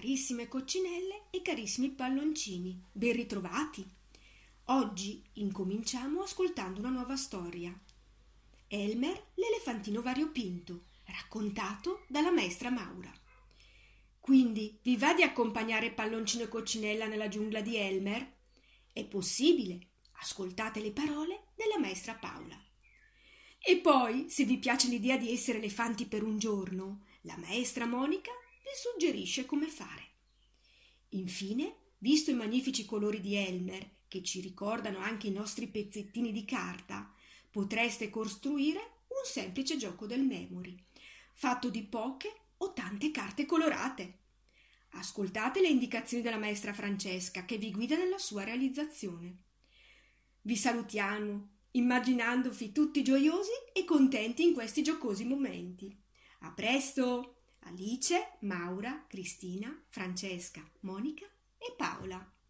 Carissime coccinelle e carissimi palloncini, ben ritrovati. Oggi incominciamo ascoltando una nuova storia. Elmer, l'elefantino variopinto, raccontato dalla maestra Maura. Quindi vi va di accompagnare palloncino e coccinella nella giungla di Elmer? È possibile. Ascoltate le parole della maestra Paola. E poi, se vi piace l'idea di essere elefanti per un giorno, la maestra Monica vi suggerisce come fare. Infine, visto i magnifici colori di Elmer, che ci ricordano anche i nostri pezzettini di carta, potreste costruire un semplice gioco del memory, fatto di poche o tante carte colorate. Ascoltate le indicazioni della maestra Francesca che vi guida nella sua realizzazione. Vi salutiamo, immaginandovi tutti gioiosi e contenti in questi giocosi momenti. A presto! Alice, Maura, Cristina, Francesca, Monica e Paola.